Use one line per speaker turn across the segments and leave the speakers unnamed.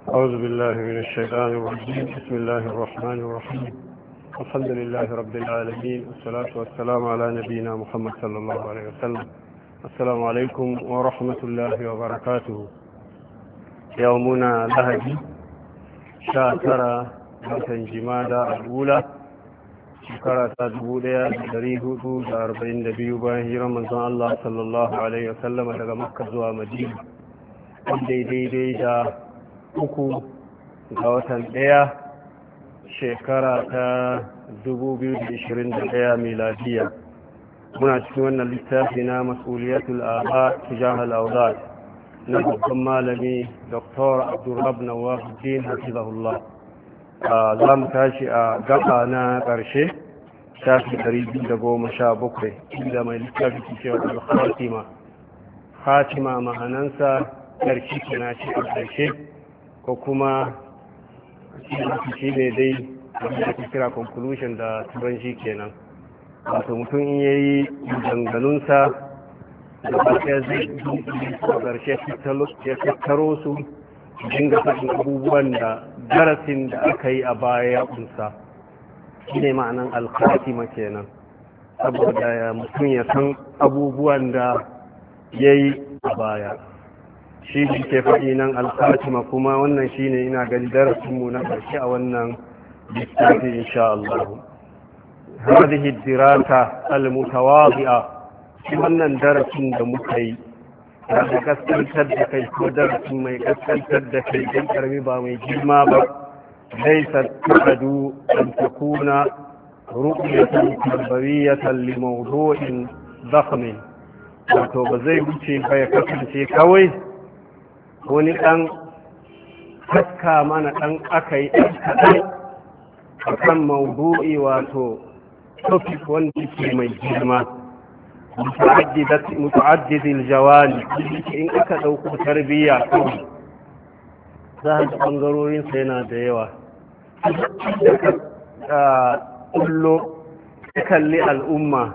أعوذ بالله من الشيطان الرجيم. بسم الله الرحمن الرحيم. الحمد لله رب العالمين، والصلاة والسلام على نبينا محمد صلى الله عليه وسلم. السلام عليكم ورحمة الله وبركاته. يومنا لهدي شاكرا watan jimada al'ula shekara ta 1442 bayan hijirar manzon Allah sallallahu alaihi wasallam daga makka zuwa madina, daidai da 3 ga watan 1 shekara ta 2021 miladiya. muna cikin wannan littafi na mas'uliyatul aba tijah al-awlad na babban malami Dr. Abdurrahman Nawafuddin hafizahullah. za mu tashi a gaba na ƙarshe shafi 217 inda mai littafi ke cewa al-khatima. khatima ma'anansa ƙarshe kina ce a ƙarshe, ko kuma shi ne dai wanda ake kira conclusion da turanci kenan. wato mutum in yayi danganunsa da ƙarshe zai ƙarshe ya tattaro su dinga faɗin abubuwan da darasin da aka yi a baya ya kunsa. shi ne ma'anan alkhatima kenan, saboda mutum ya san abubuwan da ya yi a baya. shi ne ke faɗi nan alkhatima, kuma wannan shi ne ina gani darasinmu na ƙarshe a wannan littafi insha Allah. hadhihi dirasa al-mutawadhi'a, shi wannan darasin da muka yi da kaskantar da kai ko darasin mai kaskantar da kai ɗan ƙarami ba mai girma ba, laisa ta'adu an takuna ru'yatan tarbawiyatan li mawdu'in dakhmin. wato ba zai wuce ba ya kasance kawai wani ɗan haska mana ɗan aka yi ɗan kaɗai a kan mawdu'i, wato topic wanda ke mai girma muta'addidil jawani. in aka dauko tarbiyya kawai za a bangarorin sa yana da yawa. kullo kalli al'umma,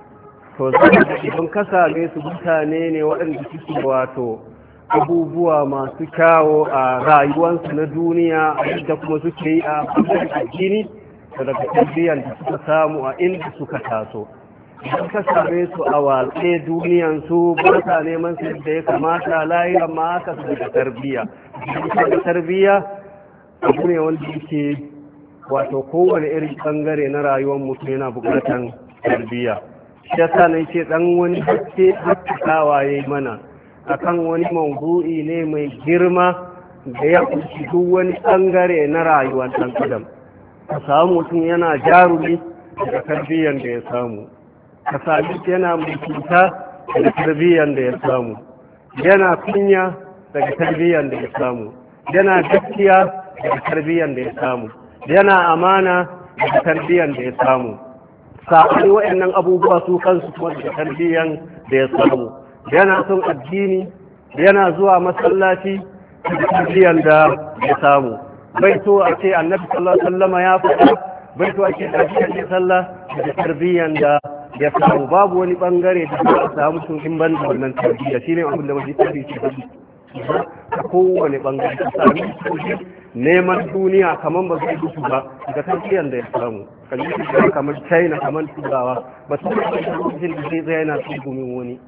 to zai idan ka same su mutane ne waɗanda suke wato abubuwa masu kyawo a rayuwarsu na duniya, a yadda kuma suke yi a ɓangaren addini da daga tarbiyyar da suka samu a inda suka taso. idan ka same su a watse duniyansu ba sa neman su da ya kamata, layiran ma haka su da tarbiyya. da tarbiyya abu ne wanda yake wato kowane irin bangare na rayuwar mutum yana bukatan tarbiyya. shi yasa na ce dan wani haskakawa ya yi mana akan wani mawdu'i ne mai girma da ya kunshi duk wani bangare na rayuwar ɗan adam. ka samu mutum yana jarumi daga tarbiyyar da ya samu, ka sami yana mai cuta daga tarbiyyar da ya samu, yana kunya daga tarbiyyar da ya samu, yana gaskiya daga tarbiyyar da ya samu, yana amana daga tarbiyyar da ya samu. sa'ani waɗannan abubuwa su kansu kuma daga tarbiyyar da ya samu. yana son addini, yana zuwa masallaci daga tarbiyyar da ya samu. bai so a ce annabi sallallahu alaihi wasallam ya faɗa, bai so a ce da sallah daga tarbiyyar da ya samu. babu wani bangare da za a samu sun in ban da wannan tarbiyya. shine abin da mafi tarbiyya ce ta kowane bangare. ta sami neman duniya kamar ba zai gusu ba daga tarbiyyar da ya samu. kan yi shi kamar China, kamar turawa ba su da lokacin da zai tsaya yana tsugumin wani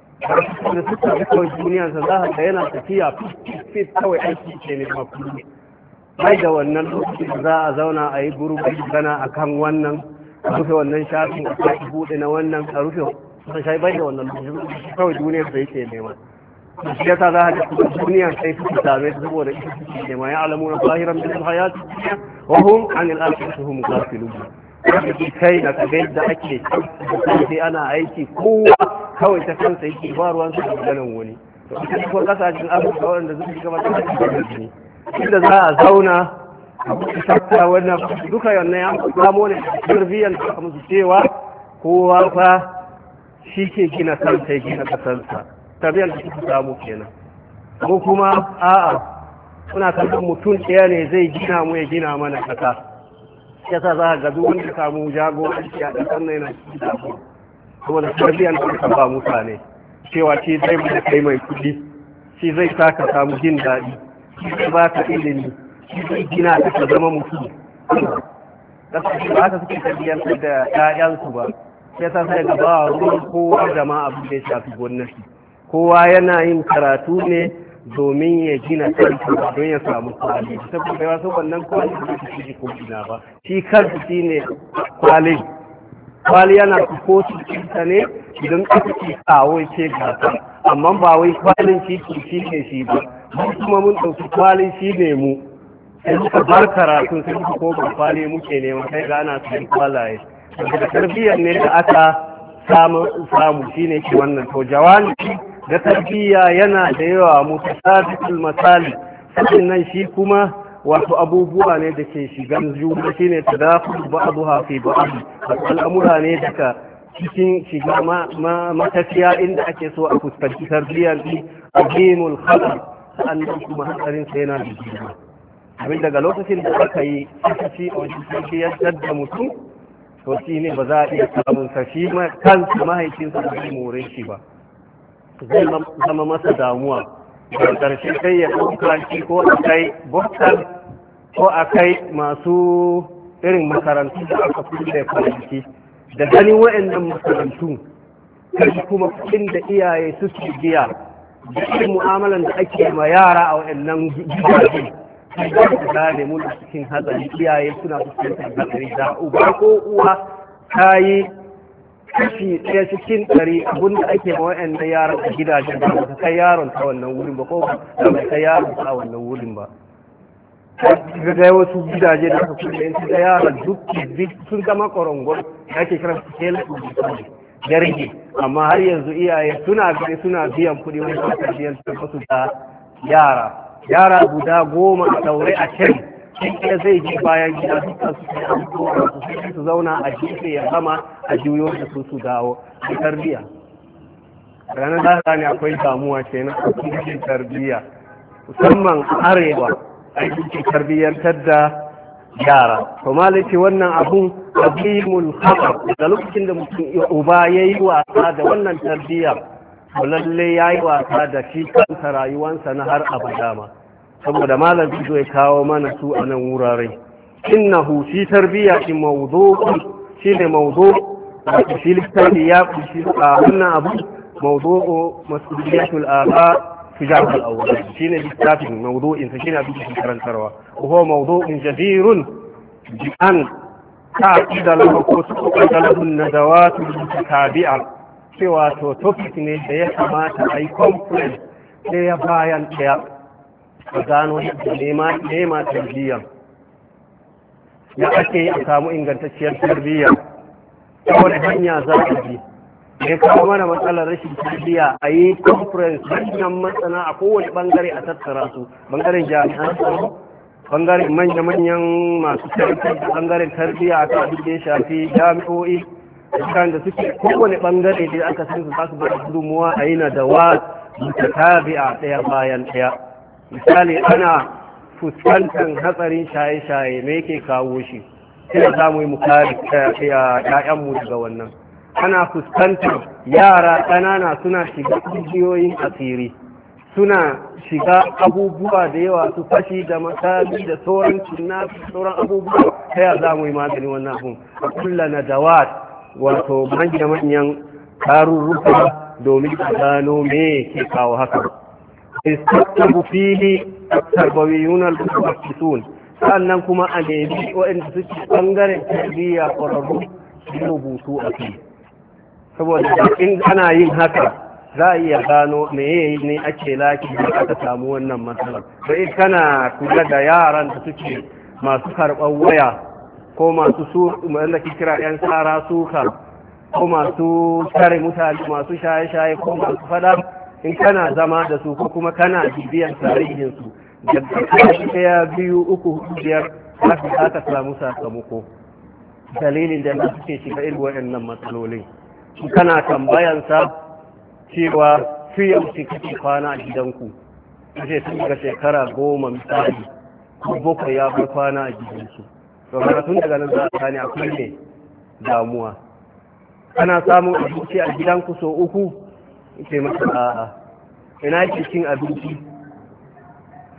da suka ga kawai duniyarsa za a ga yana tafiya fit kawai aiki ce ne ma kullum. bai da wannan lokacin da za a zauna a yi gurbi gana a kan wannan, a rufe wannan shafin a sake buɗe na wannan, a rufe sai bai da wannan kawai duniyar da yake nema. shi yasa za a ga kuma duniyar sai suke same ta saboda ita suke nema. ya alamu na zahiran min alhayati dunya wa hum an al-akhirati hum ghafilun. kai na kaga yadda ake sai ana aiki, kowa kawai ta kansa yake ba ruwan su da ganin wani. to ita kuma kasashen Afirka wanda suke gaba da aiki inda za a zauna a shakka wannan duka wannan ya samu ne tarbiyyar da musu cewa kowa fa shi ke gina kansa, ya gina kasansa. tarbiyyar da suka samu kenan. ko kuma a'a kuna kallon mutum ɗaya ne zai gina mu, ya gina mana kasa. yasa za a ga duk wanda samu jagoranci a ƙasar nan yana cikin damuwa, saboda tarbiyyar da suka ba mutane cewa shi zai mai kai mai kuɗi, shi zai saka samu jin daɗi, shi ba ka ilimi shi gina ka zama mutum kasashe ba ka suke tarbiyyantar da 'ya'yansu ba sai ta sai gaba ruwan kowa da ma abin da ya shafi gwamnati kowa yana yin karatu ne domin ya gina kansa don ya samu kwali saboda wasu wannan kwali da su shi ko ina ba shi kansu shi ne kwali yana ko cikinsa ne idan aka ce kawo ce gasa amma ba wai kwalin shi ne shi ba kuma mun ɗauki kwalin shi ne mu sai muka bar karatu sai muka koma kwali muke nema sai ga ana su kwalaye daga tarbiyyar ne da aka samu shine ke wannan to jawani da tarbiyya yana da yawa mutasabiqul masali sannan shi kuma wato abubuwa ne da ke shigan juna shine tadakhul ba'daha fi ba'd al'amura ne daga cikin shiga matafiya inda ake so a fuskanci tarbiyyar din azimul khatar sannan kuma hatsarin sai yana da girma abin daga lokacin da aka yi sakaci a wajen tarbiyyar da mutum to shi ne ba za a iya samun sa shi kansa mahaifinsa da zai more shi ba zai zama masa damuwa da ƙarshe sai ya ɗauka shi ko a kai boston ko a kai masu irin makarantu da aka kulle kwanaki da ganin wa'annan makarantu kai kuma kuɗin da iyaye suke biya da irin mu'amalan da ake ma yara a wa'annan gidaje sai za su gane mun cikin hatsari iyaye suna fuskantar hatsari da uba ko uwa ta yi kashi ɗaya cikin ɗari abinda ake ma wa'annan yaran a gidajen da ba kai yaron ta wannan wurin ba ko da ba kai yaron ta wannan wurin ba ga wasu gidaje da aka kulle su da yaran duk sun zama korongon da ake kiran su kela ya rage amma har yanzu iyaye suna gani suna biyan kuɗi wani kasar biyan su da yara guda 10 a ɗaure a can shi zai ji bayan gida dukkan su sai an kora su sai su zauna a gefe ya zama a juyo da su dawo a tarbiyya ranar da ne akwai damuwa kenan a cikin tarbiyya musamman arewa a cikin tarbiyyantar da yara to malaki wannan abun azimul khatar da lokacin da mutum uba yayi wasa da wannan tarbiyya to lalle yayi wasa da shi kansa rayuwarsa na har abada ma saboda malam zai ya kawo mana su a nan wurare innahu shi tarbiyya shi mawdu'un shi ne mawdu' da shi littafi ya kushi a wannan abu mawdu'u mas'uliyatul aba تجارة الأولاد شين الكتاب موضوع شين أبي karantarwa وهو موضوع جدير بأن تعقد له وتعقد له الندوات المتتابعة cewa to topic ne da ya kamata a yi conference ɗaya bayan ɗaya a gano yadda nema tarbiyyar ya ake yi a samu ingantacciyar tarbiyya ta wani hanya za a bi ya kawo mana matsalar rashin tarbiyya a yi conference manyan matsana a kowane bangare a tattara su bangaren jami'an tsaro bangaren manya-manyan masu tarbiyya da bangaren tarbiyya a kan da ya shafi jami'o'i kan da suke kowane bangare da aka san su za su bada gudunmuwa a yi na da wa mutatabi'a ɗaya bayan ɗaya misali ana fuskantar hatsarin shaye-shaye me yake kawo shi sai za mu yi mu kare ƴaƴanmu daga wannan ana fuskantar yara ƙanana suna shiga ƙungiyoyin asiri suna shiga abubuwa da yawa su fashi da makami da sauran sauran abubuwa ta ya za mu yi magani wannan abun a kulla na dawat wato manyan tarurruka domin a gano me ke kawo haka istattabu fihi at-tarbawiyun al-mutakhasisisun sannan kuma a nemi waɗanda suke ɓangaren tarbiyya ƙwararru su rubutu a kai saboda in ana yin haka za a iya gano me ne ake laki da aka samu wannan matsalar sai kana kula da yaran da suke masu karɓar waya ko masu wanda ke kira yan tsara suka ko masu kare mutane masu shaye-shaye ko masu fada in kana zama da su ko kuma kana bibiyar tarihinsu da ɗaya 2 3 4 5 za ka samu sakamako dalilin da na suke shiga irin waɗannan matsalolin kana tambayansa cewa fiye su kake kwana a gidanku kace tun daga shekara 10 misali ko 7 ya bar kwana a gidansu to tun daga nan za a gane akwai ne damuwa kana samun abinci a gidanku so 3 ce masa a'a ina yake cin abinci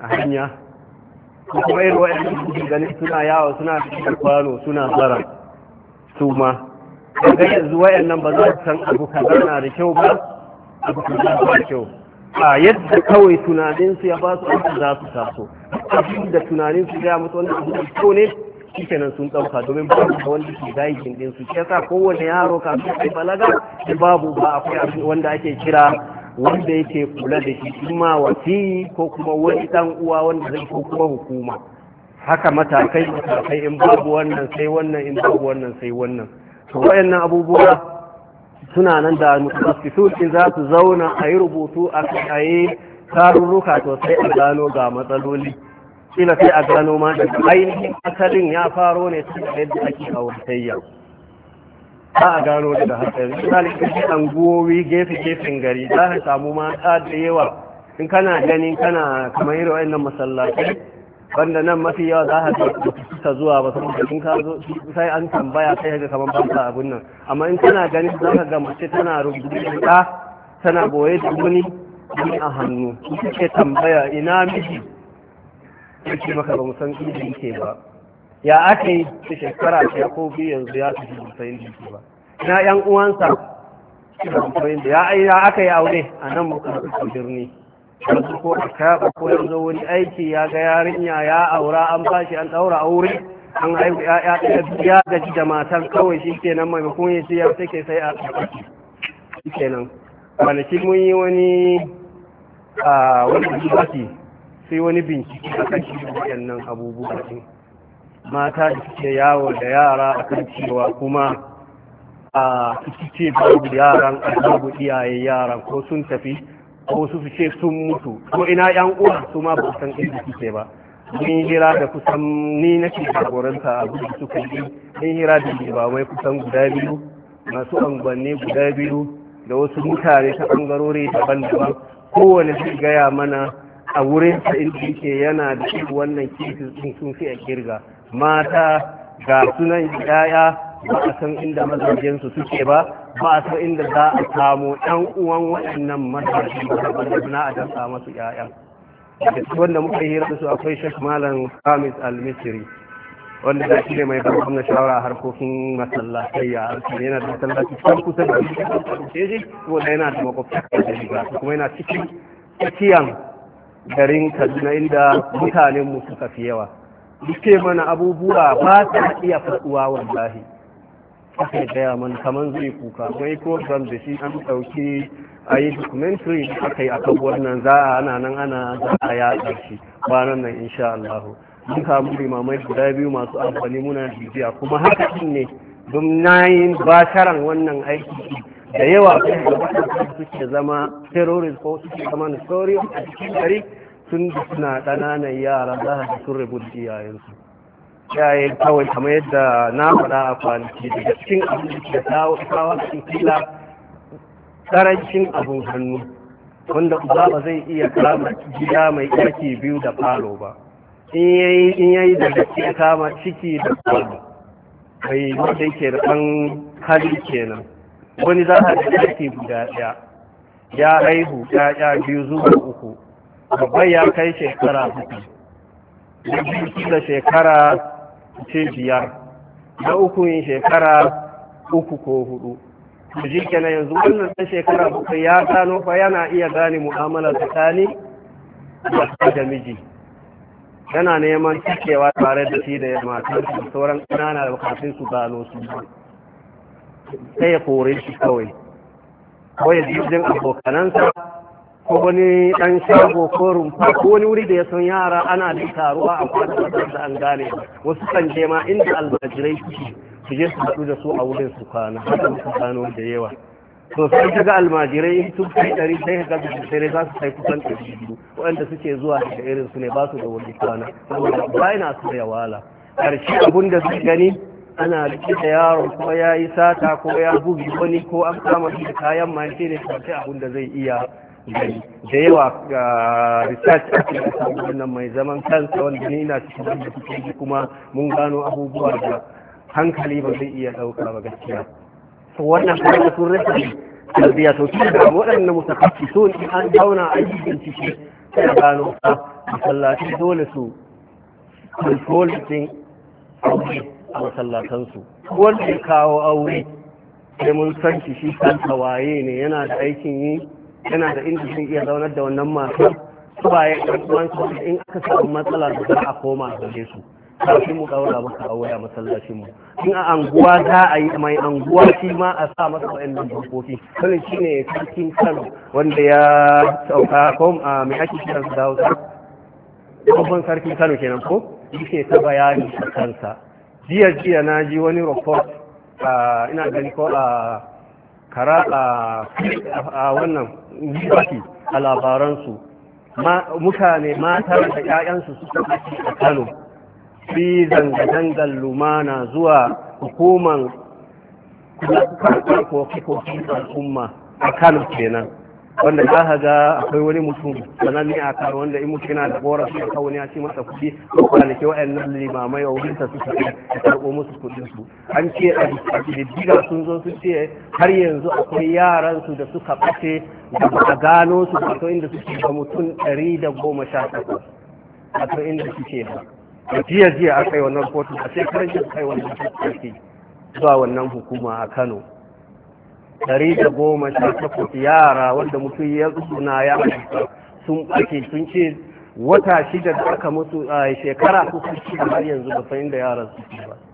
a hanya ko kuma irin waɗanda ganin suna yawo suna cikin kwano suna tsara su ma daga yanzu waɗannan ba za su san abu kaza na da kyau ba abu kaza ba kyau a yadda kawai tunaninsu ya ba su aiki za su taso abin da tunaninsu ya musu wanda abu da kyau ne shi kenan sun ɗauka domin babu da wanda ke gaikin ɗinsu shi yasa kowane yaro kafin sai balaga da babu ba akwai wanda ake kira wanda yake kula da shi kuma wasi ko kuma wani ɗan uwa wanda zai ko kuma hukuma haka matakai in babu wannan sai wannan in babu wannan sai wannan to wayannan abubuwa suna nan da mutasaffifun in za su zauna a yi rubutu a yi tarurruka to sai a gano ga matsaloli kila sai a gano ma daga ainihin asalin ya faro ne tun da yadda ake auratayya za a gano daga hatsari misali kashi anguwowi gefe-gefen gari za ka samu mata da yawa in kana ganin kana kamar irin wa'annan masallatai wanda nan mafi yawa za ka ga ta zuwa ba saboda in ka zo sai an tambaya sai ga kamar ba ta abun nan amma in kana ganin za ka ga mace tana rubutu da tana boye da wani a hannu ita ke tambaya ina miji yake maka ba mu san inda yake ba ya aka yi ta shekara ta ko biyu yanzu ya tafi musayin jiki ba ina yan uwansa ya aka yi aure a nan muka haɗu birni yanzu ko a kaɓa ko yanzu wani aiki ya ga yarinya ya aura an bashi an ɗaura aure an haihu ya ya gaji da matan kawai shi kenan maimakon ya ce ya take sai a ƙarƙashi shi kenan kwanaki mun yi wani wani sai wani bincike a kan shi waɗannan abubuwa ɗin mata da suke yawo da yara a kan cewa kuma a ce babu yaran babu iyaye yaran ko sun tafi ko su ce sun mutu ko ina yan uwa su ma ba san inda suke ba ni hira da kusan ni nake jagoranta abu da suka yi ni hira da ba mai kusan guda biyu masu angwanni guda biyu da wasu mutane ta bangarori daban-daban kowane su gaya mana a wurin sa inda yake yana da wannan kifin sun fi a kirga mata ga sunan yaya ba a san inda mazajensu suke ba a san inda za a samu ɗan uwan waɗannan mazajen da na a dasa masu ƴaƴan wanda muka yi hira da su akwai Sheikh Malam Khamis Al-Misri wanda da shi ne mai ba gwamna shawara a harkokin masallatai ya harkar yana da masallaci kan kusa da shi wanda yana da makwabta da shiga kuma yana cikin tsakiyan garin Kaduna inda mutanen mu suka fi yawa duke mana abubuwa ba ta iya faɗuwa wallahi aka gaya mana kamar zai kuka mai program da shi an ɗauki a yi documentary da aka yi a kan wannan za a ana nan ana za a yaɗa shi kwanan nan insha Allah mun kamu limamai guda biyu masu amfani muna bibiya kuma haka din ne don nayin basharan wannan aiki da yawa kuma da suke zama terrorist ko suke zama notorious a cikin gari tun da suna ƙananan yara za a sun rabu da iyayensu yayin kawai kamar yadda na faɗa a kwanaki daga cikin abin da ke kawo cikin kila ƙarancin abin hannu wanda uba ba zai iya kama gida mai ɗaki biyu da falo ba in yayi da gaske kama ciki da falo mai wanda yake da ɗan hali kenan wani za a da ɗaki guda ɗaya ya haihu ya biyu zuwa uku babban ya kai shekara 4 da biyu da shekara ce 5 da uku yin shekara 3 ko 4 da ji kenan yanzu wannan ɗan shekara 7 ya gano fa yana iya gane mu'amala tsakani da miji yana neman cikewa tare da shi da matar da sauran ƙanana da kafin su gano su sai ya kore shi kawai ko ya jirgin abokanansa ko wani ɗan shago ko rumfa ko wani wuri da ya san yara ana da taruwa a kwanan da an gane wasu kan je ma inda almajirai su je su haɗu da su a wurin su kwana haka su gano da yawa to sai ka ga almajirai sun kai 100 sai ka ga sai za su kai kusan 200 waɗanda suke zuwa da irin su ne ba su da wani kwana saboda ba ina su da yawala karshe abun da su gani ana rike da yaron ko ya yi sata ko ya bugi wani ko an kama shi da kayan mace ne sai abun da zai iya gani da yawa ga research ake da wannan mai zaman kansa wanda ni ina cikin wanda suke yi kuma mun gano abubuwa da hankali ba zai iya ɗauka ba gaskiya to wannan kuma sun rasa tarbiyya to tun da waɗannan mutakaffisun in an zauna a yi bincike sai a gano masallaci dole su controlling aure a masallatansu. Wanda ya kawo aure sai mun san shi kansa waye ne, yana da aikin yi, yana da inda zai iya zaunar da wannan matar su ba ya ɗan in aka samu matsala da za a koma gare su kafin mu ɗaura maka aure a masallacin mu. In a anguwa za a yi mai anguwa shi ma a sa masa wa'annan dokoki. Wannan shi ne sarkin Kano wanda ya sauka ko mai ake kiran su da Hausa babban sarkin Kano kenan ko yake ta bayani a kansa. Jiya na ji wani report ina gani ko a wannan liberty a labaransu mutane mata da 'ya'yansu suka ake a Kano fi zanga-zangar lumana zuwa hukuman karɓar kofi-kofin al'umma a Kano kenan, wanda za ka ga akwai wani mutum sananne a Kano wanda in mutum yana da korafi a kawo ne ya ci masa kuɗi ko kwanake waɗannan limamai a wurinsa suka karɓo musu kuɗinsu. An ce a diddiga sun zo sun ce har yanzu akwai yaransu da suka ɓace da ba a gano su wato inda suke ga mutum 118 wato inda suke ba. A jiya aka yi wannan kotu a shekarar jiya aka yi wannan kotu zuwa wannan hukuma a Kano. 118 yara wanda mutum ya tsuna ya aika sun ɓake sun ce wata 6 da aka musu a shekara su ci har yanzu ba san inda yaran su ci ba.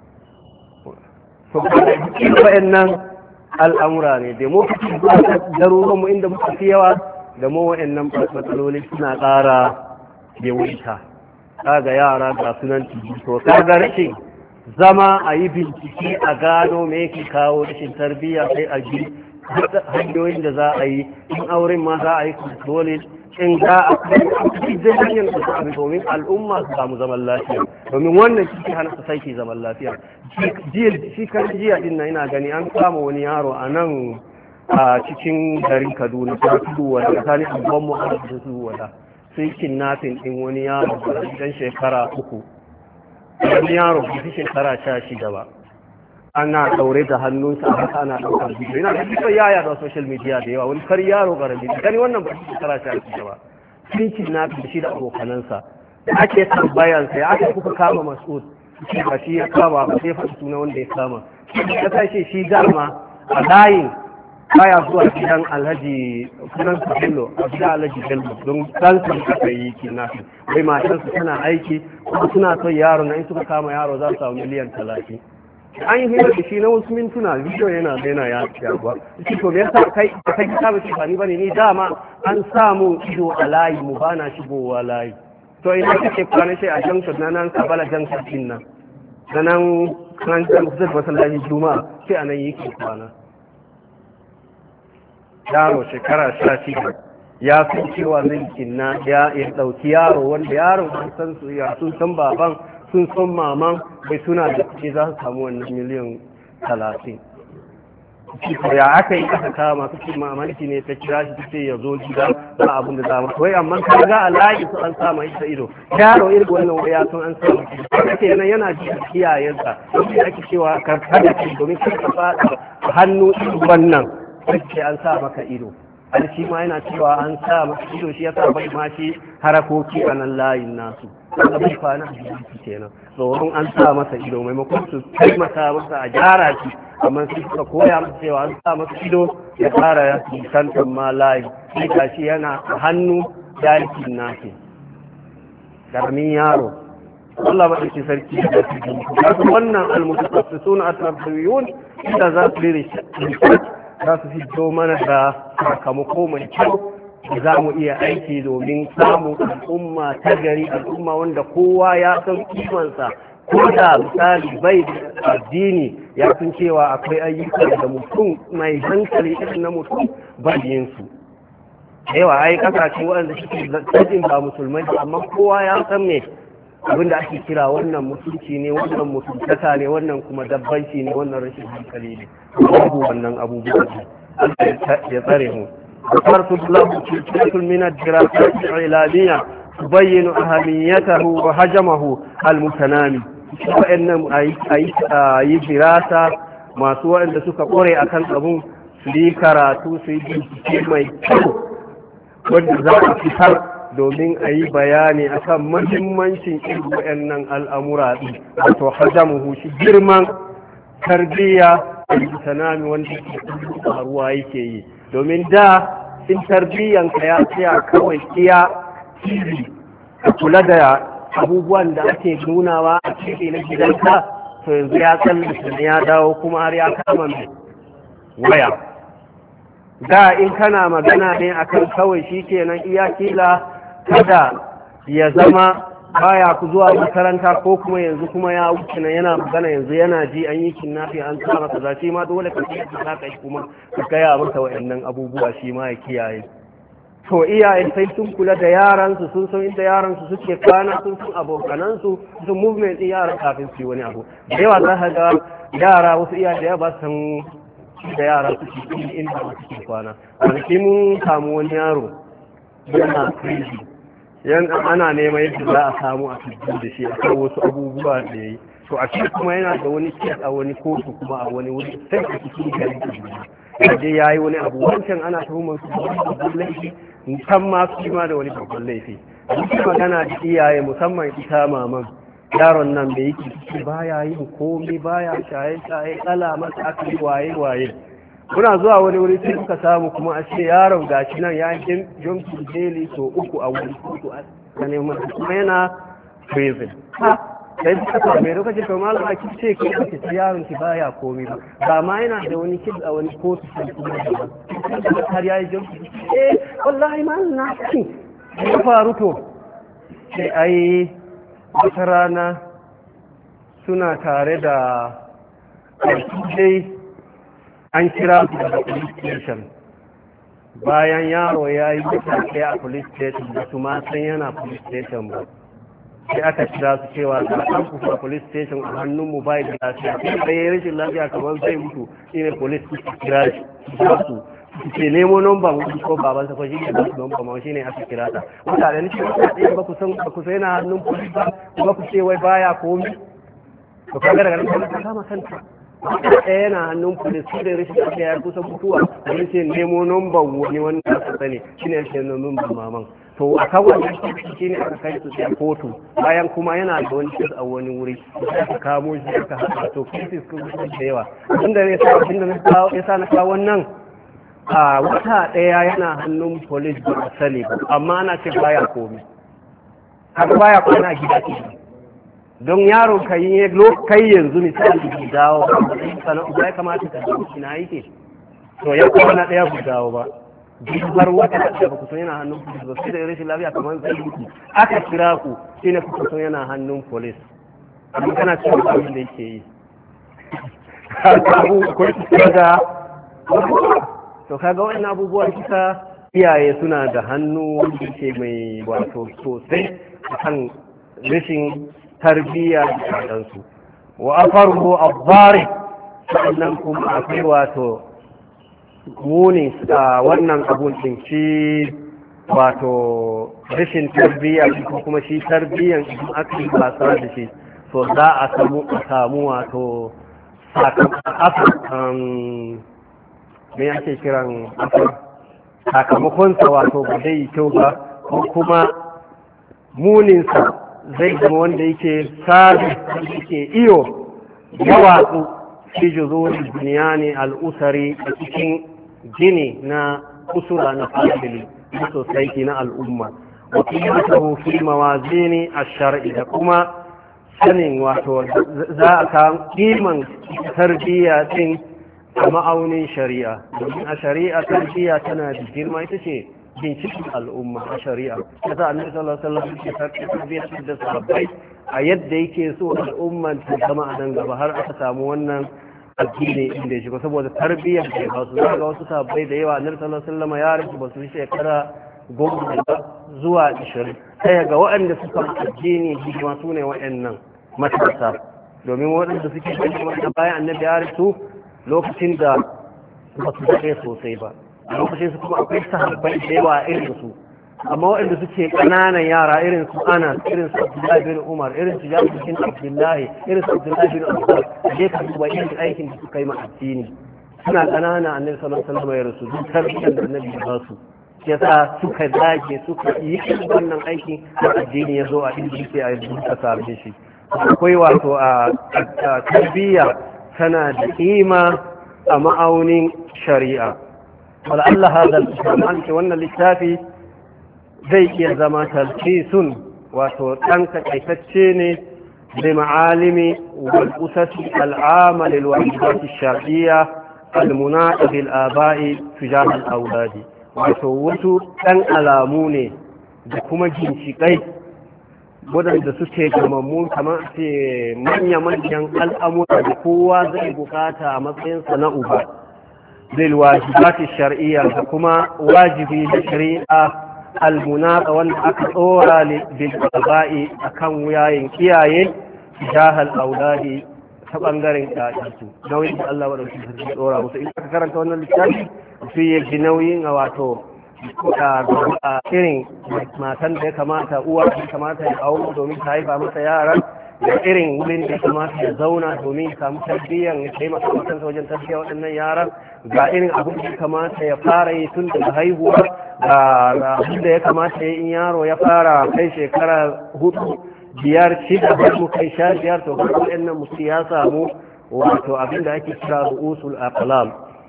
To wa'annan al'amura ne da mu garuruwan mu inda muka fi yawa da mu wa'annan matsaloli suna ƙara yawaita. Kaga yara ga sunan to kaga rashin zama a yi bincike a gano me yake kawo rashin tarbiyya sai a ji hanyoyin da za a yi in auren ma za a yi controlling in za a kai zai hanyar da za a domin al'umma su samu zaman lafiya domin wannan shi hana su sai zaman lafiya. Jiya din na ina gani an kama wani yaro a nan a cikin garin Kaduna ta tudu wada tsakanin abubuwan mu a da su wada sai kidnapping din wani yaro da dan shekara 3 wani yaro bai fi shekara 16 ba ana daure da hannunsa a haka ana daukar bidiyo yana da bidiyo yaya da social media da yawa wani kar yaro karami gani wannan ba shi shekara 16 ba sun kidnapping da shi da abokanansa da ake tambayansa ya aka kuka kama Mas'ud shi ba shi ya kama ba sai faɗi suna wanda ya kama ya tashi shi dama a layin baya zuwa gidan Alhaji sunan Bello a gidan Alhaji Bello don kansa aka yi kidnapping wai matarsa tana aiki kuma suna son yaro na in suka kama yaro za su samu miliyan 30. An yi hira da shi na wasu mintuna bidiyo yana ya yaguwa shi to me yasa kai ka ba shi ba ni bane ni dama an samu ido a layi mu bana shigowa layi to ina kake kwana shi a junction na nan Kabala junction din nan da nan kan zai masallaci Juma'a sai anan yake kwana. Yaro shekara 16 ya san cewa zai kinna ya dauki yaro wanda yaron an san su ya sun san baban sun san maman bai suna da kuɗi za su samu wannan miliyan 30. Ya aka yi aka kama su mamanki ne ta kira shi ta ya zo gida ba abin da za mu wai amma ka ga a layi su an sama ita ido yaro irin wannan waya sun an sama kake yana ji iyayensa sai ake cewa ka kada ki domin ka fada hannu wannan sai an sa maka ido har shi ma yana cewa an sa maka ido shi yasa bai ma shi harakoki a nan layin nasu wanda bai kwana a jiki kenan tsoron an sa masa ido maimakon su taimaka masa a gyara shi amma su suka koya masa cewa an sa masa ido ya fara nisantar ma layi sai ka shi yana hannu yakin nashi karamin yaro Allah ba ɗauki sarki da su kasu wannan almutasassisun at-tarbiyun inda za su yi za su fito mana da sakamako mai kyau da za mu iya aiki domin samun al'umma ta gari al'umma wanda kowa ya san kimansa ko da misali bai da addini ya san cewa akwai ayyukan da mutum mai hankali irin na mutum ba yin su yawa ai kasashe waɗanda suke tsajin ba musulmai amma kowa ya san me abin da ake kira wannan mutunci ne wannan mutuntaka ne wannan kuma dabbanci ne wannan rashin hankali ne babu wannan abubuwan Allah ya tsare mu farsu lahu tilkul min ad-dirasat al-ilmiya tubayyinu ahamiyatahu wa hajamahu al-mutanami wa'annan ayi dirasa masu waɗanda suka kore akan abun su yi karatu su yi bincike mai kyau wanda za a fitar domin a yi bayani akan mahimmancin irin waɗannan al'amura ɗin wato hajamuhu shi girman tarbiyya da sanami wanda ke faruwa yake yi domin da in tarbiyyanka ya tsaya kawai iya tv kula da abubuwan da ake nunawa a cikin na gidanka to yanzu ya tsallaka ya dawo kuma har ya kama mai waya da in kana magana ne akan kawai shi kenan iya kila kada ya zama baya ku zuwa makaranta ko kuma yanzu kuma ya wuce nan yana magana yanzu yana ji an yi kinnafi an tsara kaza shi ma dole ka kiyaye ka kai kuma ka gaya masa wayannan abubuwa shi ma ya kiyaye to iyaye sai sun kula da yaransu sun san inda yaransu suke kwana sun san abokanansu sun movement din yaran kafin su yi wani abu da yawa za ka ga yara wasu iyaye da ba san da yara suke inda suke kwana kwanaki mun samu wani yaro yana crazy yan ana neman yadda za a samu a cikin da shi a kan wasu abubuwa da ya yi to a cikin kuma yana da wani kiyar a wani kotu kuma a wani wuri sai a cikin gari da je ya yi wani abu wancan ana tuhumar su da wani babban laifi musamman su ma da wani babban laifi duk magana da iyaye musamman ita maman yaron nan da yake ciki baya yin komai baya shaye-shaye kala masa aka yi waye-waye muna zuwa wani wuri sai suka samu kuma a ce yaron gashi nan ya yi jomkin daily so 3 a wuri kotu a neman kuma yana prison sai suka samu mai lokacin to malama ki ce ki ake ta yaron ki baya komai ba ma yana da wani kid a wani kotu sai kuma da har ya yi jomkin wallahi malam na ci ya faru to sai ai wata rana suna tare da dai an kira su daga police station bayan yaro ya yi mutane a police station da su ma san yana police station ba sai aka kira su cewa ga an kusa police station a hannunmu bai da lafiya sai da ya rashin lafiya kamar zai mutu shi ne police su kira su ke nemo nomba mutu ko baban sa ko shi ne ba su nomba ma shi ne aka kira ta mutane ne ce ba ku san yana hannun police ba kuma ku ce wai baya komi to kaga daga nan ka kama kanta ɗaya yana hannun police shi da rashin lafiya ya kusa mutuwa wani ce nemo nomban wani wanda aka sani shi ne ake nomban maman to a kan wannan shi ne aka kai su sai kotu bayan kuma yana da wani kes a wani wuri sai aka kamo shi aka haɗa to cases kun da yawa inda ne ya sa na kawo wannan a wata ɗaya yana hannun police ba a sani ba amma ana ce baya komi haka baya kwana gida ke don yaron ka yi kai yanzu misali ku dawo ba ya kamata ka dawo shi na yake to ya kwana ɗaya ku dawo ba har wata da ba ku san yana hannun police ba sai da rashin lafiya kamar zai mutu aka kira ku shi ne ku san yana hannun police amma kana cikin abin da yake yi to kaga wannan abubuwan kisa iyaye suna da hannu wanda ke mai wato sosai akan rashin tarbiyya da ɗansu wa afaru azzari sannan kuma akwai wato muni a wannan abun din shi wato rashin tarbiyya ko kuma shi tarbiyyan idan aka yi wasa da shi to za a samu wato me ake kiran sakamakonsa wato ba zai yi kyau ba ko kuma muninsa zai zama wanda yake sabi yake iyo yawatsu fi juzuri buniyani al'usari a cikin gini na usura na family na society na al'umma wa qiyamatuhu fi mawazini ash-shar'i da kuma sanin wato za a ka kiman tarbiyya din a ma'aunin shari'a domin a shari'a tarbiyya tana da girma ita ce binciken al'umma a shari'a ta za a nufi sallallahu alaihi wasallam tarbiyyar da sahabbai a yadda yake so al'umman ta zama a nan gaba har aka samu wannan addini inda ya shiga saboda tarbiyyar da ba su ga wasu sahabbai da yawa annabi sallallahu alaihi wasallam ya rufe ba su shekara 10 zuwa 20 sai ga waɗanda suka addini hidima su ne waɗannan matasa domin waɗanda suke hidima bayan annabi ya rufe lokacin da ba su daɗe sosai ba a lokacin su kuma akwai sahabbai da yawa irin su amma waɗanda suke ƙananan yara irin su Anas irin su Abdullahi bin Umar irin su Jabir bin Abdullahi irin su Abdullahi bin Abbas je ka duba irin aikin da suka yi ma addini suna ƙanana annabi sallallahu alaihi wasallam ya rasu duk tarbiyyar da annabi ya ba su ya sa suka dage suka yi wannan aiki da addini ya zo a inda yake a yanzu ka same shi. Akwai wato a tarbiyya tana da kima a ma'aunin shari'a. wal'alla hadal an ce wannan littafi zai iya zama talqisun wato ɗan takaitacce ne da ma'alimi wal usasi al'ama lil wajibat ash-shar'iyya al-munaqib bil aba'i tujah al-awladi wato wasu ɗan alamu ne da kuma ginshiƙai waɗanda suke gamammu kamar ce manya-manyan al'amura da kowa zai bukata a matsayinsa na uba zai wajibati shari'a da kuma wajibi da shari'a almunaka wanda aka tsora bil aba'i akan wuyayen kiyaye jahal auladi ta bangaren ƴaƴansu nauyin da Allah wadda su tsora musu in aka karanta wannan littafi su yi ji nauyin a wato a irin matan da ya kamata uwa da ya kamata ya auro domin ta haifa masa yaran da irin wurin da ya kamata ya zauna domin ya samu tarbiyyar ya taimaka makansa wajen tarbiyyar waɗannan yaran ga irin abin da ya kamata ya fara yi tun daga haihuwa ga abin da ya kamata ya in yaro ya fara kai shekara 4 5 6 har mu kai 15 to kuma waɗannan mutum ya samu wato abin da ake kira ru'usul aqlam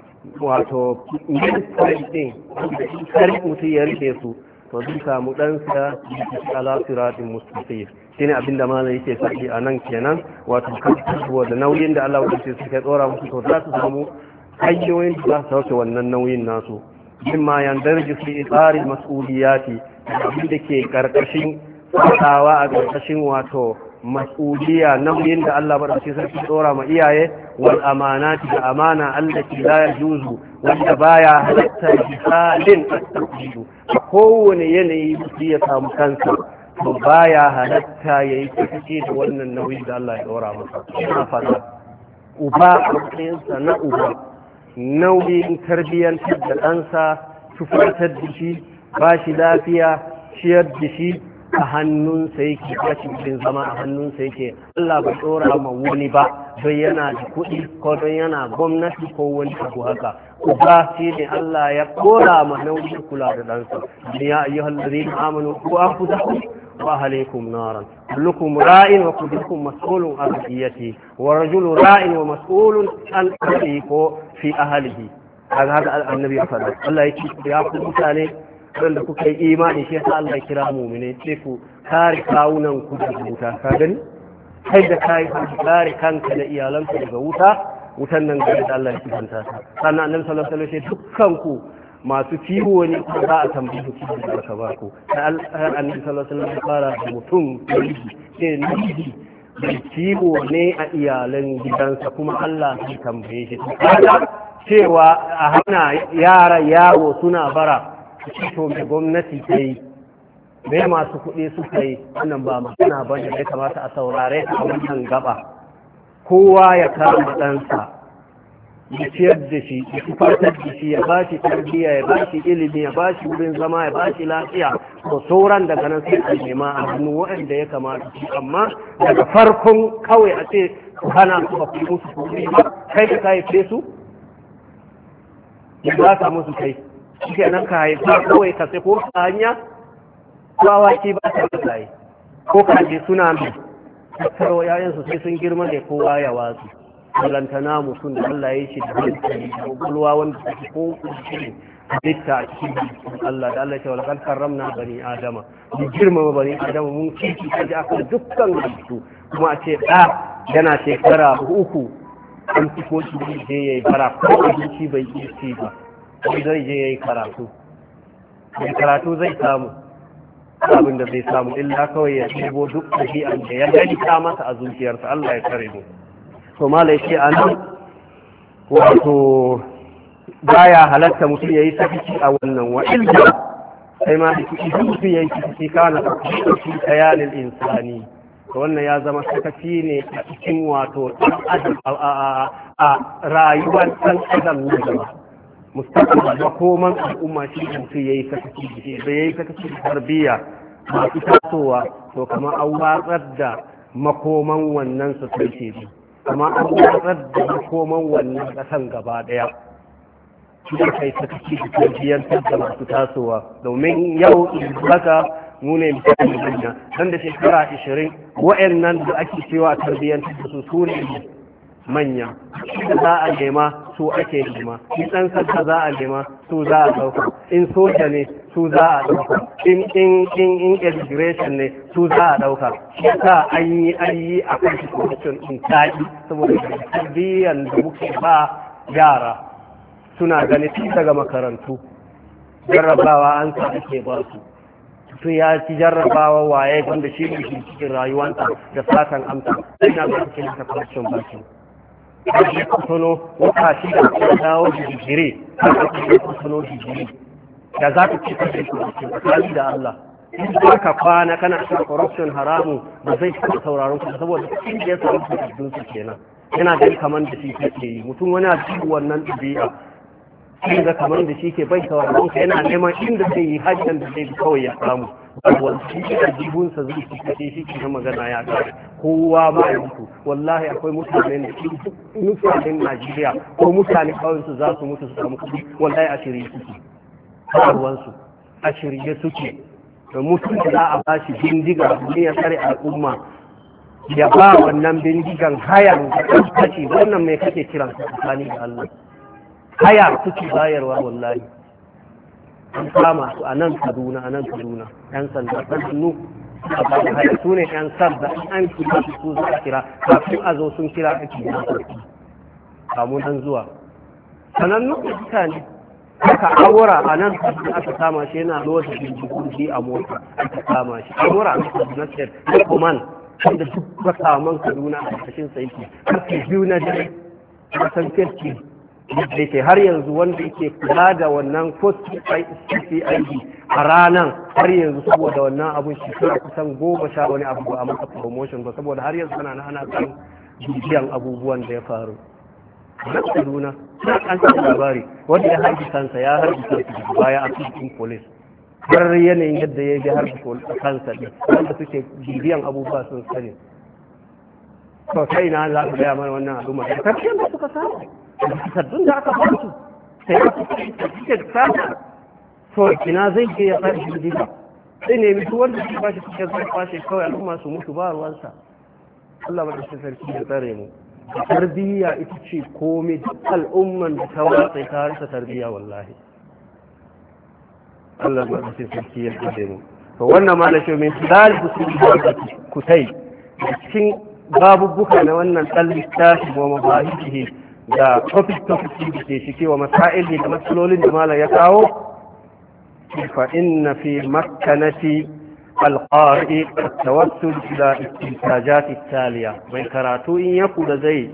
wato min din kar mutum ya rike su to zai samu ɗansa da ala siratin mustaqim shine abin da malam yake saki a nan kenan wato kan da nauyin da Allah ya ce suka tsora musu to za su samu hanyoyin da za su sauke wannan nauyin nasu mimma yandarju fi itsari mas'uliyati abin da ke karkashin fadawa a karkashin wato mas'uliya nauyin da Allah ba ce sai tsora ma iyaye wal amanati da amana allati la yajuzu wanda baya halatta halin at-taqdidu kowane yanayi mutum ya samu kansa to baya halatta yayi kace da wannan nauyin da Allah ya tsora masa ina fata uba a matsayinsa na uba nauyin tarbiyyantar da ɗansa tufatar da shi ba shi lafiya ciyar da shi a hannunsa yake bashi cikin zama a hannunsa yake Allah ba tsora ma wani ba don yana da kuɗi ko don yana gwamnati ko wani abu haka uba shi ne Allah ya tsora ma nauyin kula da ɗansa ya ayyuhal ladina amanu ku anfusakum wa ahlikum naran kullukum ra'in wa kullukum mas'ulun an ra'iyati wa rajulun ra'in wa mas'ulun an ahlihi ko fi ahlihi haka annabi ya faɗa Allah ya ce ya ku mutane wanda kuka yi imani shi yasa Allah ya kira mu'mine ce ku kare kawunan ku daga wuta ka gani kai da kai kare kanka da iyalanka daga wutan nan ga da Allah ya kifanta ta sannan annabi sallallahu alaihi wasallam dukkan ku masu kiwo ne ko za a tambaye ku kiwo da ka ba ku sai annabi sallallahu alaihi wasallam ya fara da mutum ce namiji mai kiwo ne a iyalan gidansa kuma Allah ya tambaye shi cewa a hana yaro suna bara to mai gwamnati ta yi mai masu kuɗi suka yi wannan ba magana ba ne ya kamata a saurare a wannan gaba kowa ya kama ɗansa ya ciyar da shi ya tufatar da shi ya ba shi tarbiyya ya ba shi ilimi ya ba shi wurin zama ya ba shi lafiya to sauran daga nan sai a nema a hannu waɗanda ya kamata su amma daga farkon kawai a ce ku hana su ba ku musu kuɗi ba kai ka haife su ya ba ka musu kai shi nan ka haifa kawai ka sai ko ta hanya ko awaki ba ta da yi ko kaje suna mai tattaro yayansu sai sun girma da kowa ya watsu balantana mutum da Allah ya shi da hankali da gulwa wanda take ko kuskure halitta a cikin Allah da Allah ya ce wa laqad karramna bani adama mu girmama bani adama mun kici kaji akan dukkan halittu kuma a ce yana shekara 3 an ci ko shi je yayi fara ko abinci bai iya ci ba zai je yayi karatu zai samu abin da zai samu illa kawai ya shigo duk ɗabi'an da ya gani ta masa a zuciyarsa Allah ya kare mu to malai ce a nan wato baya halatta mutum ya yi sakaci a wannan wa illa sai ma idan mutum ya yi sakaci kana sakaci kayalin insani to wannan ya zama sakaci ne a cikin wato ɗan adam a rayuwar ɗan adam na gaba mustaqbal makoman al'umma shi ne mutum ya yi sakaci da ya yi sakaci da tarbiyya masu tasowa to kamar an watsar da makoman wannan society ne amma an watsar da makoman wannan ƙasan gaba ɗaya shi da kai ta kake da tarbiyyantar da masu tasowa domin yau haka mu ne misali manya dan da shekara 20 wa'annan da ake cewa tarbiyyantar da su ne manya da za a nema su ake nema in ɗan sanda za a nema su za a ɗauka in soja ne su za a ɗauka in immigration ne su za a ɗauka shi sa an yi a kan shi corruption in taɗi saboda tarbiyyar da muke ba yara suna gani tun daga makarantu jarrabawa an sa ake ba su su ya ci jarrabawa waye wanda shi ne cikin rayuwanta da satan amsa sai na ga cikin ta corruption ba shi kaji kusuno wata shida ta dawo da digiri har ka kusuno digiri da za ka ci kashe corruption tsakani da Allah in za ka kwana kana cikin corruption haramu ba zai taɓa sauraron ku saboda cikin da ya samu takardun su kenan yana da kamar da shi kake yi mutum wani a cikin wannan ɗabi'a shi da kamar da shi ke bai sauraron ka yana neman inda zai yi hajjan da zai kawai ya samu wanda shi da jibunsa zai ci kashe shi ke magana ya kare kowa ma ya mutu wallahi akwai mutanen da mutanen Najeriya ko mutane kawai su za su mutu su samu kuɗi wallahi a shirye suke karuwansu a shirye suke da mutum da za a ba shi bindiga ne ya tsare al'umma ya ba wannan bindigan hayan da kashi wannan mai kake kiran tsakani da Allah haya suke bayarwa wallahi an kama su a nan Kaduna yan sanda ɗan hannu a bayan haya su ne yan sanda an kira su za a kira kafin a zo sun kira ake yi kamun nan zuwa sanannun mutane aka aura a nan Kaduna aka kama shi yana lota bindigogi a mota aka kama shi aura a Kaduna state da kuman wanda duk makaman Kaduna a ƙarƙashin sa yake karfe 2 na dare a san kirki da ke har yanzu wanda yake kula da wannan CCID a ranar har yanzu saboda wannan abun shekara kusan 10 wani abu ba a masa promotion ba saboda har yanzu ana kan bibiyan abubuwan da ya faru na Kaduna an san labari wanda ya harbi kansa baya a cikin police har yanayin yadda ya bi harbi kansa ne wanda suke bibiyan abubuwa sun sani to sai na za ku gaya mana wannan al'umma da karshen da suka samu takardun da aka ba su sai aka suke sata to ina zai ke ya tsari bindiga sai ne mutu wanda su ba shi suke zai kwashe kawai al'umma su mutu ba ruwansa Allah ba da shi sarki ya tsare mu tarbiyya ita ce komai duk al'umman da ta watsa ta rasa tarbiyya wallahi Allah ba da shi sarki ya tsare mu to wannan ma da shi min dalil kutai cikin babubuka na wannan ɗan littafi wa mabahihi da topic da ke cike wa masaili da matsalolin da malam ya kawo fa inna fi makkanati alqari tawassul ila istintajat taliya mai karatu in ya kula zai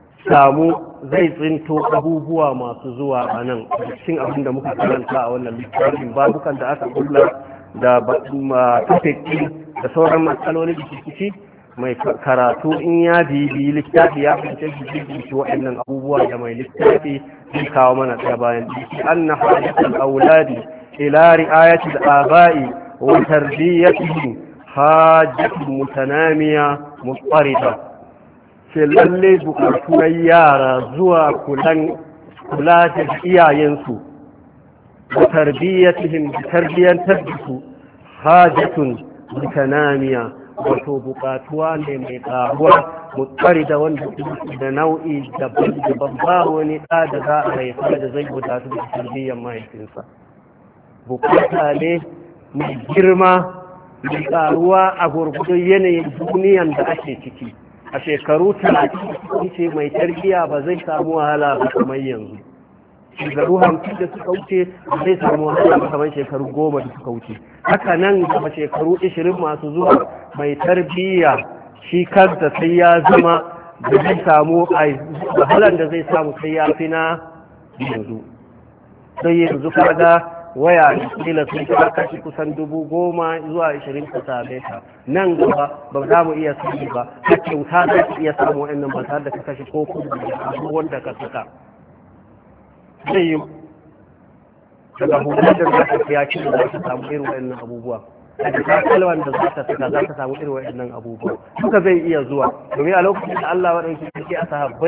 tsinto abubuwa masu zuwa a nan cikin abin da muka karanta a wannan littafin babukan da aka kula da topic da sauran matsalolin da ke ciki mai karatu in ya bibi littafi ya fice shi waɗannan abubuwa da mai littafi zai kawo mana ɗaya bayan an na hajjatar auladi ila ri'ayati al-aba'i wa tarbiyyatihim hajjatun mutanamiya mutsarida sai lalle bukatu yara zuwa kula da iyayensu wa tarbiyyatihim da tarbiyyantar da su hajjatun mutanamiya wato bukatuwa ne mai ƙaruwa mutsari da wanda da nau'i daban ba wani ɗa da za a haifa da zai gudatu da tarbiyyar mahaifinsa bukata ne mai girma mai ƙaruwa a gurgudun yanayin duniyan da ake ciki a shekaru 30 ce mai tarbiyya ba zai samu wahala ba kamar yanzu shekaru 50 da suka wuce ba zai samu wahala ba kamar shekaru 10 da suka wuce haka nan gaba shekaru 20 masu zuwa mai tarbiyya shi kansa sai ya zama da zai samu wahalar da zai samu sai ya fi na yanzu sai yanzu kaga waya kila sun ta kashi kusan 10,000 zuwa 20 ka same ta nan gaba ba za mu iya sani ba ta kyauta za ka iya samu wa'annan ba tare da ka kashe ko kudu da wanda ka saka zai yi daga hukumar da za ka fiya ci da za ka samu irin wa'annan abubuwa daga takalwan da za ka saka za ka samu irin wa'annan abubuwa duka zai iya zuwa domin a lokacin da Allah waɗansu suke a sahabbai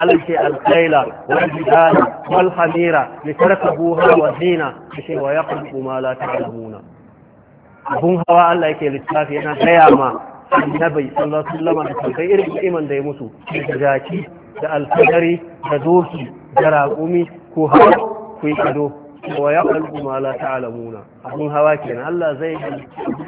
alke alkhaila wal jibala wal hamira litarkabuha wa zina shi wa yaqulu ma la ta'lamuna abun hawa Allah yake littafi yana gaya ma annabi sallallahu alaihi wasallam da kai irin iman da ya musu da jaki da alfajari da doki da raƙumi ko hawa ku yi kado wa yaqulu ma la ta'lamuna abun hawa kenan Allah zai yi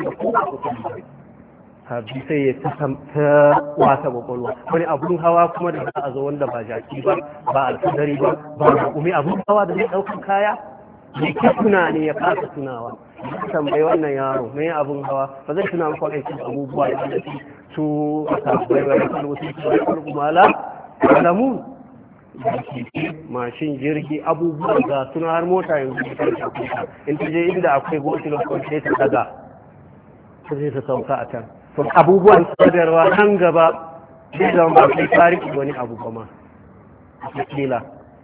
habi sai ya ta wata kwakwalwa wani abun hawa kuma da za a zo wanda ba jaki ba ba alfadari ba ba raƙumi abun hawa da zai ɗaukar kaya mai ke tunani ya kasa tunawa ya tambayi wannan yaro mai abun hawa ba zai tuna maka aikin abubuwa da ya ci su a sabbai wa yakan wasu su ya karɓi mala alamu mashin jirgi abubuwa ga suna har mota yanzu da karfi kuka in ta je inda akwai gosulan kwanci ta daga ta zai ta sauka a can to abubuwan sadarwa nan gaba zai zama ba sai tarihi wani abu ba ma a kila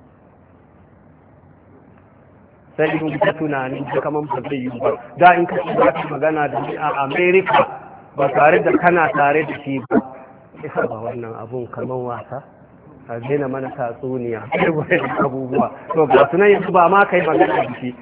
sai in ta tunani da kamar ba zai yi ba da in ka ci ba magana da ni a America ba tare da kana tare da shi ba isa ba wannan abun kamar wasa a daina mana tatsuniya abubuwa to ga sunan yanzu ba ma kai magana da shi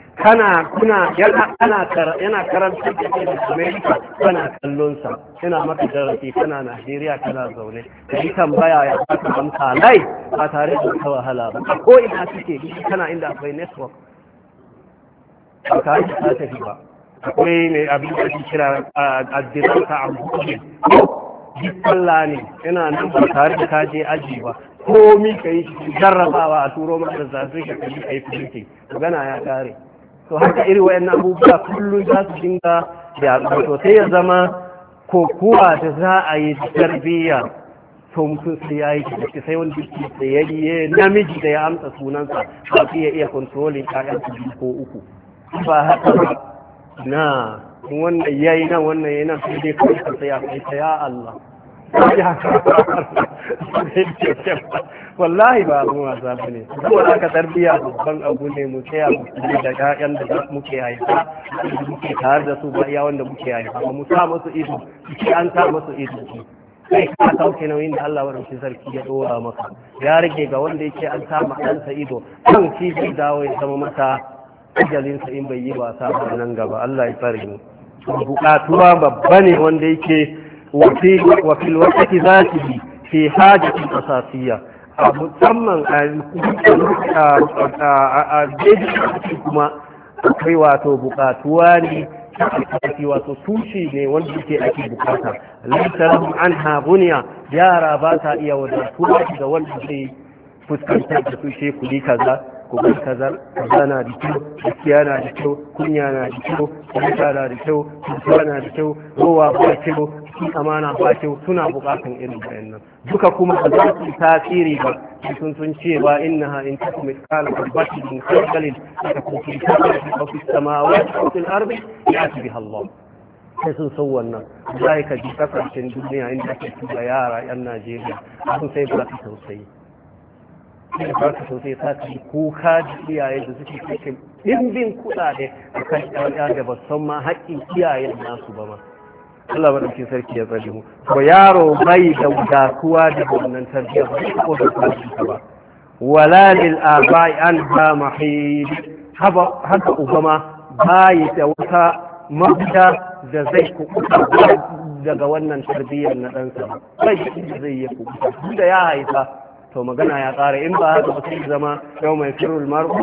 yana karanta da ke da America kana kallon sa yana maka darasi kana Najeriya kana zaune ka yi tambaya ya baka amsa lai ba tare da ta wahala ba ko ina suke kana inda akwai network ba ka yi ta tafi ba akwai mai abin da ake kira addiranta a buɗe duk sallah ne yana nan ba tare da ka je aji ba komi ka yi jarrabawa a turo maka da zafi ka kaji ka yi filinki magana ya kare to haka iri wayannan abubuwa kullum za su dinga da to sai ya zama kokuwa da za a yi tarbiyya to mutum sai ya yi da sai wanda ke tsayayye namiji da ya amsa sunansa ba su iya kontrolin ƴaƴan su ko uku ba haka ba na wannan yayi nan wannan yayi nan sai dai kai ka tsaya kai ta ya Allah wallahi ba abu wasa ba ne saboda aka tarbiya babban abu ne mu tsaya mu da ƴaƴan da muke haifa muke tare da su ba iya wanda muke haifa ba mu sa musu ido shi an sa musu ido kai ka sauke nauyin da Allah wadda sarki ya dora maka ya rage ga wanda yake an sa ma ɗansa ido kan shi zai dawo ya zama masa ajalinsa in bai yi wasa ba nan gaba Allah ya tsare mu bukatuwa babba ne wanda yake وفي الوقت ذاته في حاجة أساسية musamman a daidai kuma akwai wato bukatuwa ne alfafi wato tushe ne wanda yake ake bukata lantarki an haguniya yara ba ta iya wadatuwa da wanda zai fuskantar da tushe kuli kaza kuma kaza na da kyau gaskiya na da kyau kunya na da kyau kuka na da kyau kuka na da kyau rowa ba kyau amana ba kyau suna bukatan irin bayannan duka kuma ba za su tasiri ba sun ce ba innaha in takum mithqala habatin min khardalin takun fi samawati aw fi samawati aw fil ardi ya'ti biha Allah sai sun san wannan zai ka ji kasashen duniya inda ake tuba yara yan Najeriya sun sai ba su tausayi sai ba su tausayi ta ci kuka da iyaye da suke cikin dimbin kuɗaɗe a kan ƴaƴa da ba san ma haƙƙin iyayen nasu ba ma Allah ba ɗauki sarki ya tsari mu ko yaro bai da wadatuwa da wannan tarbiyya ba ko da kuma ba wala lil abai an ha mahid haka ubama bai da wata mafita da zai kuɓuta daga wannan tarbiyyar na ɗansa bai da zai yi kuɓuta da ya haifa to magana ya ƙara in ba haka ba sai zama yau mai firul mar'u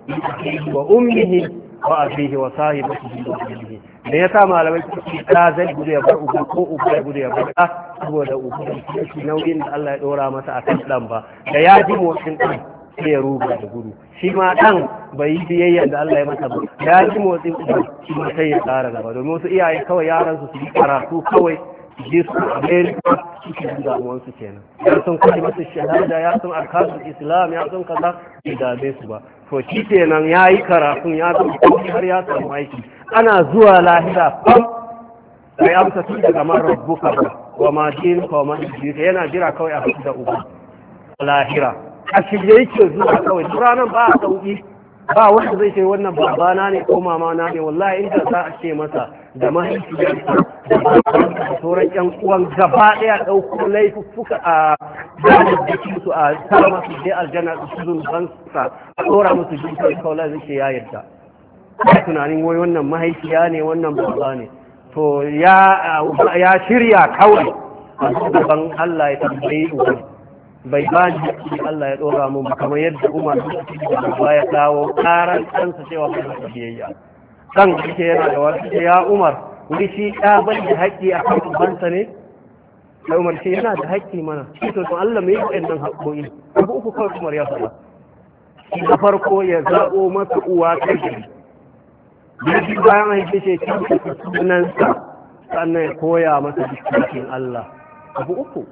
wa ummihi wa abihi wa sahibatihi wa abihi da ya sa malamai suke ta zai gudu ya bar uba ko uba ya gudu ya bar ɗa saboda uba da shi nauyin da Allah ya ɗora masa a kan ɗan ba da ya ji motsin ɗan sai ya ruga da gudu shi ma ɗan bai yi biyayya da Allah ya masa ba ya ji motsin uba shi ma sai ya ƙara gaba domin wasu iyaye kawai yaran su yi karatu kawai su je su Amerika suke ji damuwansu kenan ya sun kaji masu shahada ya sun arkasul islam ya sun kaza bai dame su ba to shi kenan ya yi karatun ya zama kuma har ya samu aiki ana zuwa lahira fam sai amsa tun daga man rabbuka wa ma dinuka wa ma dinuka yana jira kawai a haɗu da uba lahira a shirye yake zuwa kawai duk ranar ba a sauki ba wanda zai ce wannan babana ne ko mama na ne, wallahi inda za a ce masa da mahaifiyarsa da sauran ƴan uwan gaba ɗaya ɗauko laifuffuka a zanen da su a sa masu je aljanna su zunubansa a ɗora musu jikin kawai zai ce ya yarda. Tunanin wai wannan mahaifiya ne wannan baba ne, to ya shirya kawai a gaban Allah ya tambayi uban bai ba ni Allah ya dora mun ba, kamar yadda Umar da ya kawo karan kansa cewa bai da biyayya dan yake yana da wasu ya Umar wuri shi ya bai da haƙƙi a kan ubansa ne, sai Umar ce yana da haƙƙi mana to Allah mai yi wannan haƙƙoƙi abu uku kawai Umar ya faɗa. Na farko ya zaɓo masa uwa ta gari, bayan haife shi cikin sunansa sannan ya koya masa cikin Allah. Abu uku.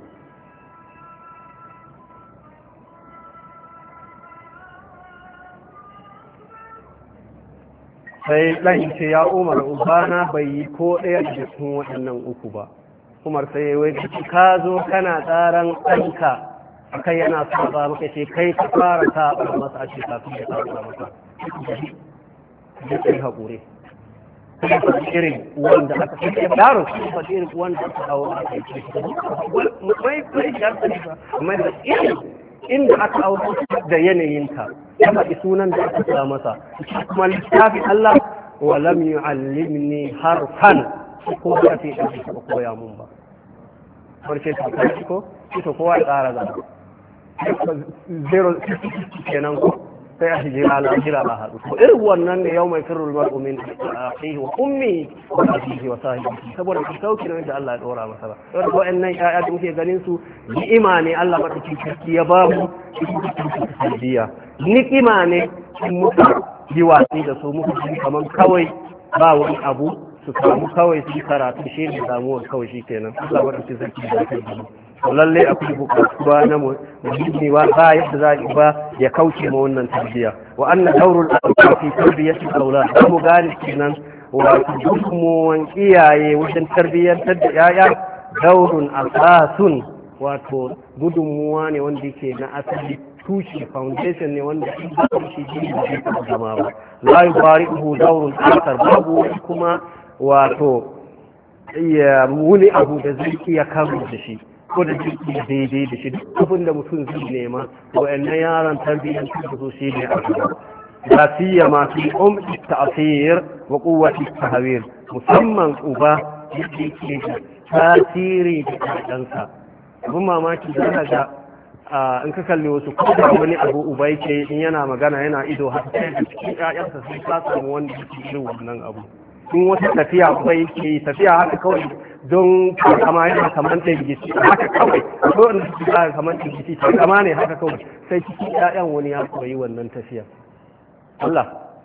Sai ɗan ce ya Umar ubana bai yi ko ɗaya da cikin waɗannan uku ba. Umar sai ya wai ka zo kana tsaran ɗanka akai yana saba maka ce kai ka fara saba masa a ce kafin ya saba maka. Dukkan haƙuri. Kuma faɗi irin wanda aka fi yaro kuma faɗi irin wanda aka kawo aka yi mai kai ya sani ba mai da irin inda aka auto da yanayinka ya faɗi sunan da aka sa masa kuma littafin Allah wa lam yu'allimni harfan ko ba ta yi ba koya mun ba farce ta kai ko ita kowa ya tsara da zero kenan ko sai a hijira al-akhira ba haɗu to irin wannan ne yau mai firul mar'u min akhihi wa ummi wa abihi wa sahibihi saboda ku sauki ne da Allah ya dora masa ba to wa'annan ƴaƴa da muke ganin su ni'ima ne Allah madauki sarki ya ba mu tarbiyya ni'ima ne in muka yi watsi da su muka ji kaman kawai ba wani abu su samu kawai su karatu shi ne damuwar kawai shi kenan Allah madauki sarki da kai lallai akwai bukatuwa na muhimmi ba yadda za a ba ya kauce ma wannan tarbiyya wa anna daurul aba fi tarbiyyati al-awlad da mu gane kenan wa gudunmuwan iyaye wajen tarbiyyantar da yaya daurun asasun wato gudunmuwa ne wanda yake na asali tushe foundation ne wanda in ba shi jini da zai zama ba la yubari'uhu daurun akar babu kuma wato ya wuni abu da zai iya karo da shi ko da jiki daidai da shi duk abin da mutum zai nema wa'annan yaran tarbiyyar da su shi ne a gaba la siyama fi ta'sir wa quwwati tahwir musamman uba yadda yake da tasiri da ɗansa abin mamaki da ga in ka kalli wasu ko da wani abu uba yake in yana magana yana ido har sai da cikin ƴaƴansa sun samu wanda yake irin wannan abu in wata tafiya uba yake tafiya haka kawai don kama yana kamar ɗangisi haka kawai ko wanda su ba kamar ɗangisi kama ne haka kawai sai cikin ƴaƴan wani ya koyi wannan tafiya Allah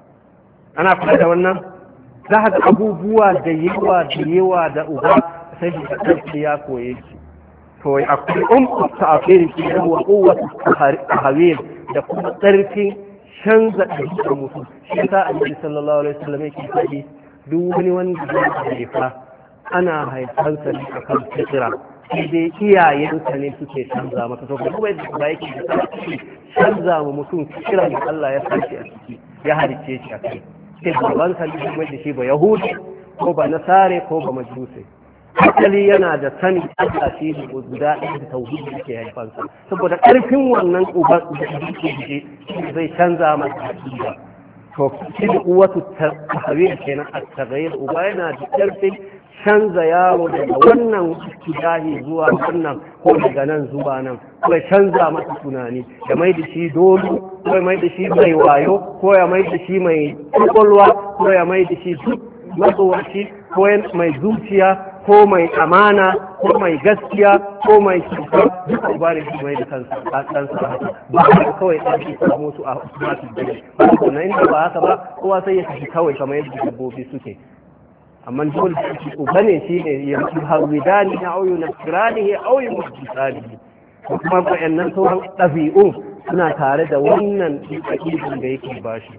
ana kula da wannan za ka ga abubuwa da yawa da uba sai da ɗansa ya koye shi to akwai ta'afirin ki da wa quwwatu tahawil da kuma tsarkin canza ɗabi'ar mutum shi yasa annabi sallallahu alaihi wasallam yake faɗi duk wani wanda zai haifa ana haifansa ne a kan fitira sai dai iyayensa ne suke canza masa to kuma yadda ba yake da sarki canza ma mutum fitira da Allah ya sarki a ciki ya halicce shi a kai sai babansa ne kuma da shi ba yahudi ko ba nasare ko ba majusi asali yana da sani Allah shi ne guda ɗaya da tauhidi yake haifansa saboda ƙarfin wannan uba da yake zai canza masa aqida to shi da uwatu tahwil kenan at-taghayyur uba yana da ƙarfin canza yaro daga wannan kidahi zuwa wannan ko daga nan zuwa nan ko ya canza masa tunani ya mai da shi dolo ko ya mai da shi mai wayo ko ya mai da shi mai kwakwalwa ko ya mai da shi matsowaci ko mai zuciya ko mai amana ko mai gaskiya ko mai cuta duka uba da shi mai da kansa ɗansa haka ba haka kawai ɗan shi samu su a masu gani ba ko na inda ba haka ba kowa sai ya tafi kawai kamar yadda dabbobi suke amma dole shi uba ne shi ne ya hawidani na auyu na kirani ya auyu mutsali kuma wayannan sauran ɗabi'un suna tare da wannan aƙidin da yake bashi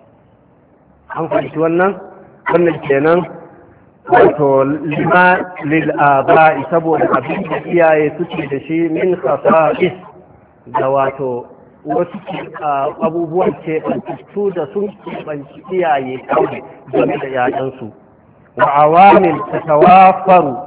an fahimci wannan kenan wato lima lil'aba'i saboda abin da iyaye suke da shi min khasa'is da wato wasu abubuwan keɓantattu da sun keɓanci iyaye kawai game da ‘ya'yansu wa awamin ta tawafaru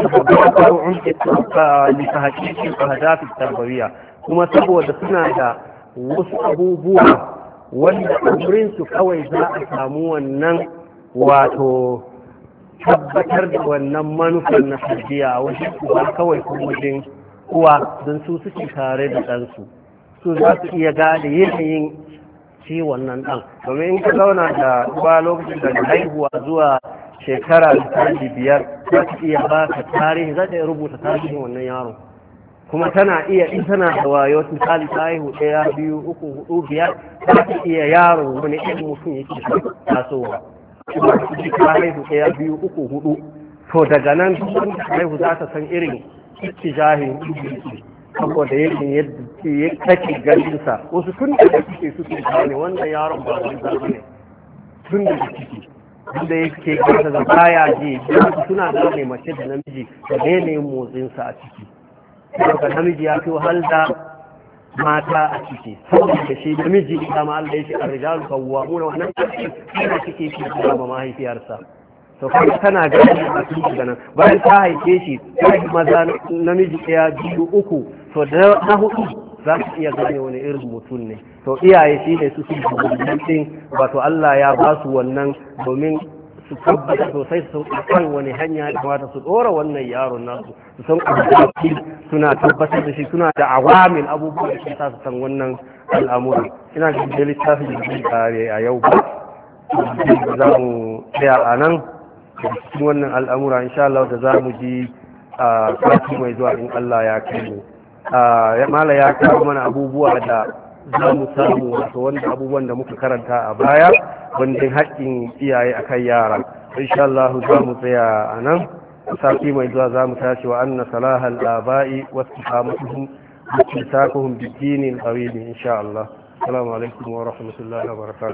لتحقيق أهداف التربوية kuma saboda suna da wasu abubuwa wanda su kawai za a samu wannan wato tabbatar da wannan manufar na tarbiyya a wajen uwa kawai kuma wajen uwa don su suke tare da ɗansu su za su iya gane yanayin ciwon nan ɗan domin in ka zauna da uwa lokacin da haihuwa zuwa shekara misali 5 za ta iya ba ka tarihi za ta iya rubuta tarihin wannan yaron kuma tana iya in tana da wayo misali ta haihu 1 2 3 4 5 za ta iya yaron wani irin mutum yake tasowa kuma ta haihu 1 2 3 4 to daga nan duk ta haihu za ta san irin ittijahin iblis saboda yadda ya take ganinsa wasu tun da suke gane wannan yaron ba wani zaɓi ne tun da ciki wanda yake gasa da baya ji suna gane mace da namiji da yanayin motsinsa a ciki daga namiji ya fi wahal da mata a ciki saboda shi namiji ita ma Allah ya ce ar-rijalu qawwamuna wannan yana cike shi da mahaifiyarsa to kuma tana gani a cikin ganin bayan ta haife shi ta yi maza namiji 1 2 3 to da na hudu za su iya gane wani irin mutum ne to iyaye shi ne su din wato Allah ya ba su wannan domin su tabbata sosai su kan wani hanya ya kamata su dora wannan yaron nasu su san abubuwa suna tabbatar da shi suna da awamin abubuwa da sa su san wannan al'amuri ina da littafin da zai kare a yau ba za mu tsaya a nan cikin wannan al'amura insha Allah da za mu ji a sati mai zuwa in Allah ya kai mu mala ya kawo mana abubuwa da za mu samu wato wanda abubuwan da muka karanta a baya wanda haƙƙin iyaye akan yara insha Allah za mu tsaya a nan sati mai zuwa za mu tashi wa anna salahal aba'i wa istiqamatuhum wa istiqamuhum bid-din al-qawim insha Allah assalamu alaikum wa rahmatullahi wa barakatuh